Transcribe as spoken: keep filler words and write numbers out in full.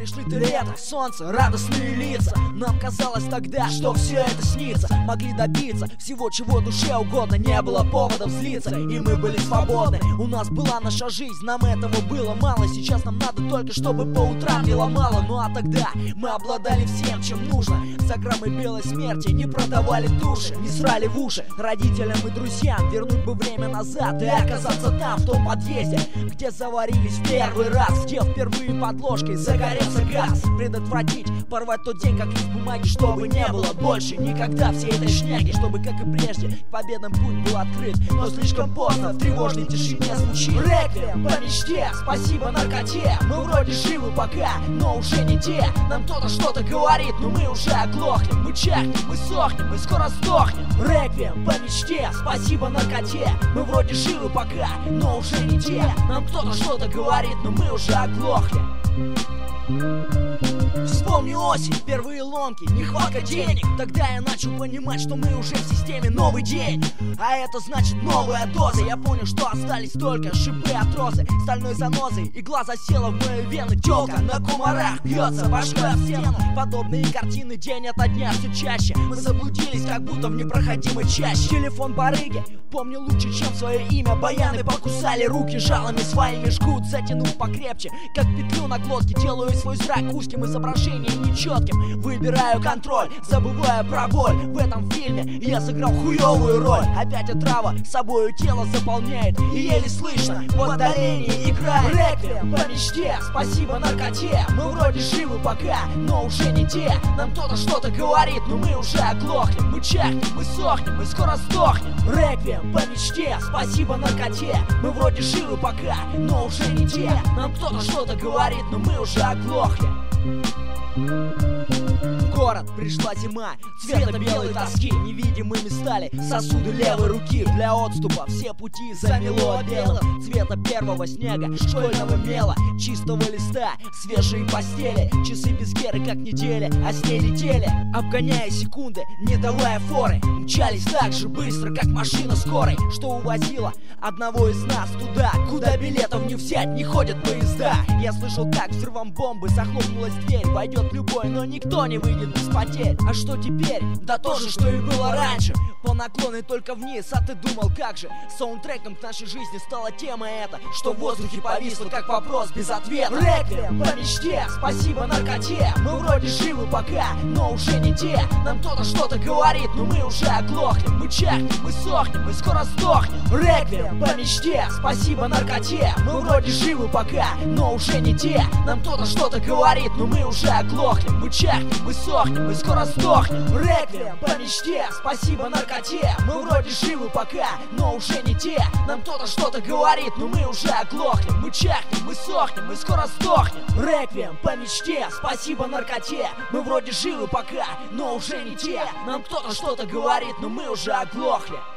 Помнишь ли ты лето, солнце, радостные лица? Нам казалось тогда, что все это снится. Могли добиться всего, чего душе угодно. Не было поводов злиться, и мы были свободны. У нас была наша жизнь, нам этого было мало. Сейчас нам надо только, чтобы по утрам не ломало. Ну а тогда мы обладали всем, чем нужно. За граммы белой смерти не продавали души, не срали в уши родителям и друзьям. Вернуть бы время назад и оказаться там, в том подъезде, где заварились в первый раз, где впервые под ложкой загорелся газ. Предотвратить, порвать тот день, как лист бумаги, чтобы не было больше никогда всей этой шняги. Чтобы, как и прежде, к победам путь был открыт, но слишком поздно в тревожной тишине звучит реквием по мечте. Спасибо наркоте, мы вроде живы пока, но уже не те. Нам кто-то что-то говорит, но мы уже оглохнем. Мы чахнем, мы сохнем, мы скоро сдохнем. Реквием по мечте, спасибо наркоте, мы вроде живы пока, но уже не те. Нам кто-то что-то говорит, но мы уже оглохли. Вспомни осень, первые ломки, нехватка денег. Тогда я начал понимать, что мы уже в системе новый день. А это значит новая доза. Я понял, что остались только шипы от розы, стальной занозой игла засела в мои вены. Тёлка на кумарах бьется башкой об стену. Подобные картины день ото дня все чаще. Мы заблудились, как будто в непроходимой чаще. Телефон барыги помню лучше, чем свое имя. Баяны покусали руки, жалами своими жгут. Затянув покрепче, как петлю на глотке, делаю свой зрак узким, изображение нечетким. Выбираю контроль, забывая про боль. В этом фильме я сыграл хуевую роль. Опять отрава собою тело заполняет, и еле слышно в отдалении играет реквием по мечте. Спасибо наркоте, мы вроде живы пока, но уже не те. Нам кто-то что-то говорит, но мы уже оглохнем. Мы чахнем, мы сохнем, мы скоро сдохнем. Реквием по мечте, спасибо наркоте, мы вроде живы пока, но уже не те. Нам кто-то что-то говорит, но мы уже оглохли. В город пришла зима, цвета белой тоски. Невидимыми стали сосуды левой руки. Для отступа все пути замело белым. Цвета первого снега, школьного мела, чистого листа, свежие постели. Часы без геры, как недели, а с ней летели, обгоняя секунды, не давая форы. Мчались так же быстро, как машина скорой, что увозила одного из нас туда, куда билетов не взять, не ходят поезда. Я слышал, как взрывом бомбы захлопнулась дверь. Войдет любой, но никто не выйдет без потерь. А что теперь? Да то же, что и было раньше. По наклону только вниз, а ты думал, как же? Саундтреком к нашей жизни стала тема эта, что в воздухе повисла, как вопрос без ответа. Реквием по мечте, спасибо наркоте, мы вроде живы пока, но уже не те. Нам кто-то что-то говорит, но мы уже оглохнем. Мы чахнем, мы сохнем, мы скоро сдохнем. Реквием по мечте, спасибо наркоте, мы вроде живы пока, но уже не те. Нам кто-то что-то говорит, но мы уже оглохнем. Мы чахнем, мы сохнем, мы скоро сдохнем. Реквием по мечте, спасибо наркоте, мы вроде живы пока, но уже не те. Нам кто-то что-то говорит, но мы уже оглохнем. Мы чахнем, мы сохнем, мы скоро сдохнем. Реквием по мечте, спасибо наркоте, мы вроде живы пока, но уже не те. Нам кто-то что-то говорит, но мы уже оглохли.